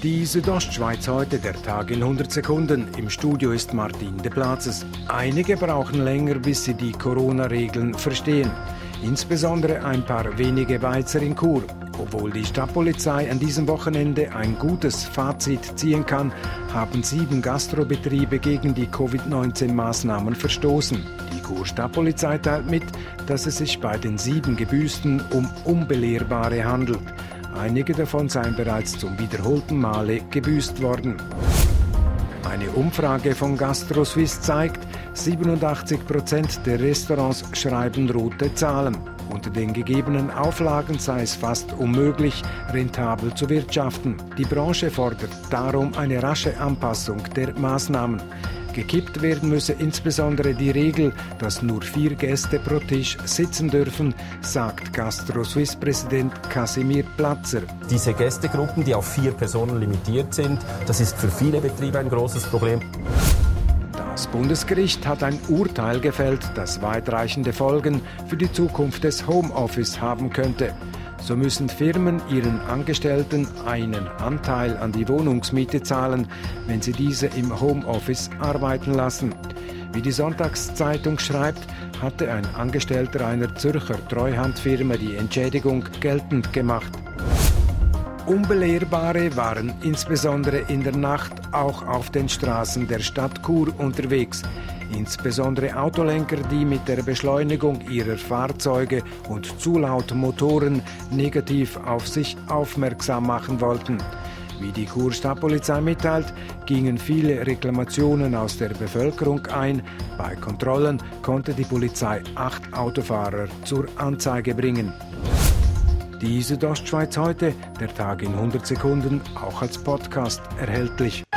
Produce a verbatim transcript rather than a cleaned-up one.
Die Südostschweiz heute, der Tag in hundert Sekunden. Im Studio ist Martin de Platzes. Einige brauchen länger, bis sie die Corona-Regeln verstehen. Insbesondere ein paar wenige Beizer in Chur. Obwohl die Stadtpolizei an diesem Wochenende ein gutes Fazit ziehen kann, haben sieben Gastrobetriebe gegen die Covid neunzehn Maßnahmen verstoßen. Die Chur Stadtpolizei teilt mit, dass es sich bei den sieben Gebüßten um Unbelehrbare handelt. Einige davon seien bereits zum wiederholten Male gebüßt worden. Eine Umfrage von GastroSuisse zeigt, siebenundachtzig Prozent der Restaurants schreiben rote Zahlen. Unter den gegebenen Auflagen sei es fast unmöglich, rentabel zu wirtschaften. Die Branche fordert darum eine rasche Anpassung der Maßnahmen. Gekippt werden müsse insbesondere die Regel, dass nur vier Gäste pro Tisch sitzen dürfen, sagt GastroSuisse-Präsident Casimir Platzer. Diese Gästegruppen, die auf vier Personen limitiert sind, das ist für viele Betriebe ein großes Problem. Das Bundesgericht hat ein Urteil gefällt, das weitreichende Folgen für die Zukunft des Homeoffice haben könnte. So müssen Firmen ihren Angestellten einen Anteil an die Wohnungsmiete zahlen, wenn sie diese im Homeoffice arbeiten lassen. Wie die Sonntagszeitung schreibt, hatte ein Angestellter einer Zürcher Treuhandfirma die Entschädigung geltend gemacht. Unbelehrbare waren insbesondere in der Nacht auch auf den Straßen der Stadt Chur unterwegs. Insbesondere Autolenker, die mit der Beschleunigung ihrer Fahrzeuge und zu laut Motoren negativ auf sich aufmerksam machen wollten. Wie die Chur Stadtpolizei mitteilt, gingen viele Reklamationen aus der Bevölkerung ein. Bei Kontrollen konnte die Polizei acht Autofahrer zur Anzeige bringen. Die Südostschweiz heute, der Tag in hundert Sekunden, auch als Podcast erhältlich.